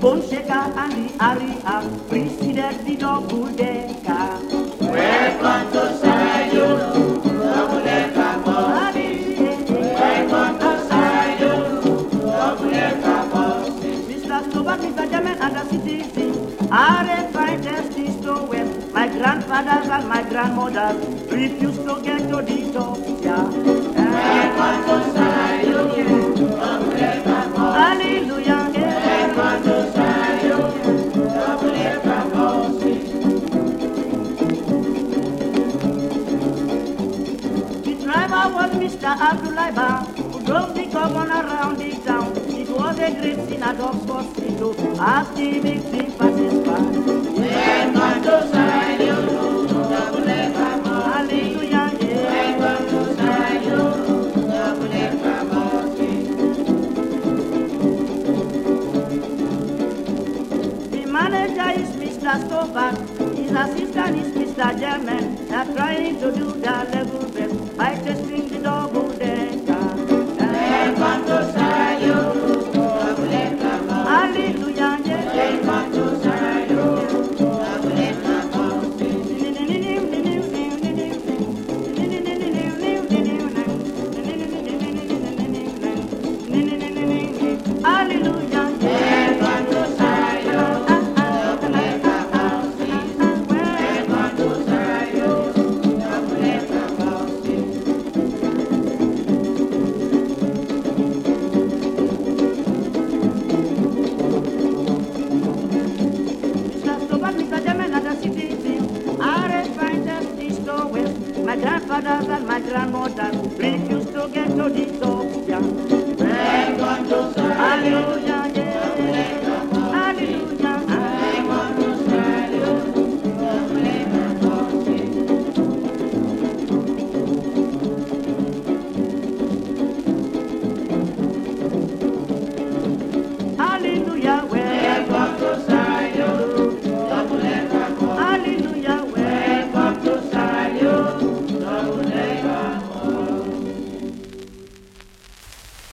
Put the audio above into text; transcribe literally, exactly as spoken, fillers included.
bone shaker and the area preceded the double decker. Welcome to Zion, double decker bus. Welcome to Zion, double decker bus. Mister Stobart, Mister German, and the citizen are a fine justice to win. My grandfathers and my grandmothers refused to get to the top. Yeah. Welcome to Zion, double decker bus. Hallelujah. Welcome to Zion, double decker bus. The driver was Mister Abdullah, who drove the governor around the town. It was a great scene at Oxford Street, as the victim passes by. Welcome to Zion, double decker bus. Hallelujah. Welcome to Zion, double decker bus. The manager is Mister Stobart, his assistant is Mister German. They're trying to do their level best by testing the double decker. Welcome to Zion, double decker bus. Hallelujah. Welcome to Zion, double decker bus. Hallelujah. Welcome to Zion, double decker bus. Welcome to Zion, double decker bus. Mister Stobart, Mister German, and the citizen are a fine justice to win. My grandfathers and my grandmothers refused to get to the top.